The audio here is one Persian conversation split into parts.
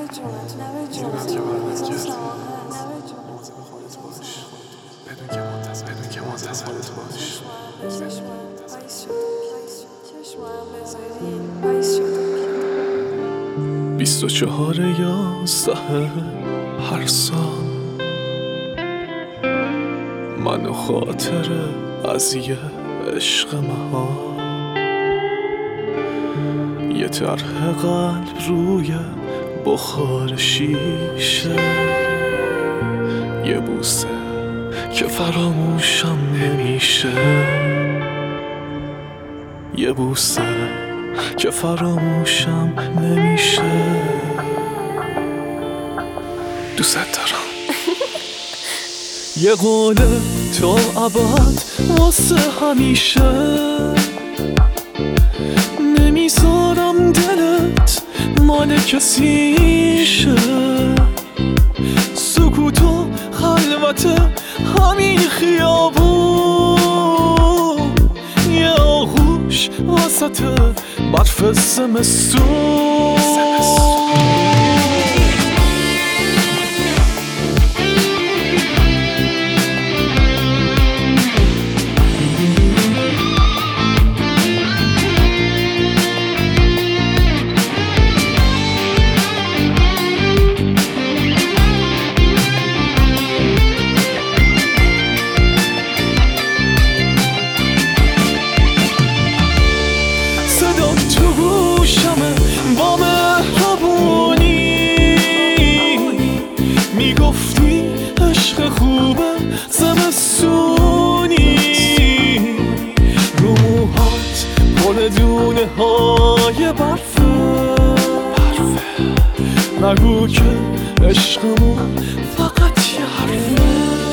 میدونم که برمت گرد مواظب خودت باش، بدون که منتظر خودت باش. 24/11 هر سال من و خاطره از یه عشق مهار، یه طرح قلب روی بخار شیشه، یه بوسه که فراموشم نمیشه، یه بوسه که فراموشم نمیشه. دوست دارم. یه قوله تا ابد واسه همیشه، نمیذارم دلت مال کسی شه، سکوت و خلوت همین خیابون، یه آغوش وسط برف زمستون. تو گوشمه با مهربونی میگفتی عشق خوبه زمستونی، رو موهات پل دونه های برفه، نگو که عشقمون فقط یه حرفه.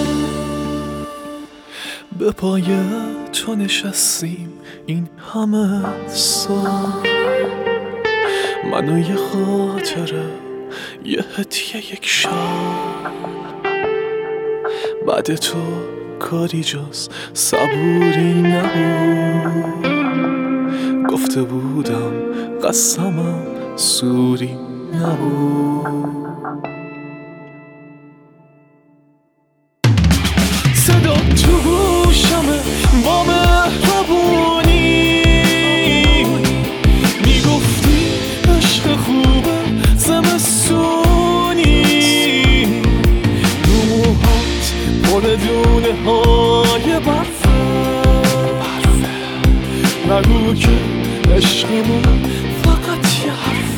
به پای تو نشستیم این همه سال، من و یه خاطره، یه هدیه، یک شال. بعد تو کاری جز صبوری نبود، گفته بودم قسمم سوری نبود. صدا تو گوشمه با مهربونی میگفتی عشق خوبه زمستونی، رو موهات پل دونه های برفه، نگو که عشقمون فقط یه حرفه.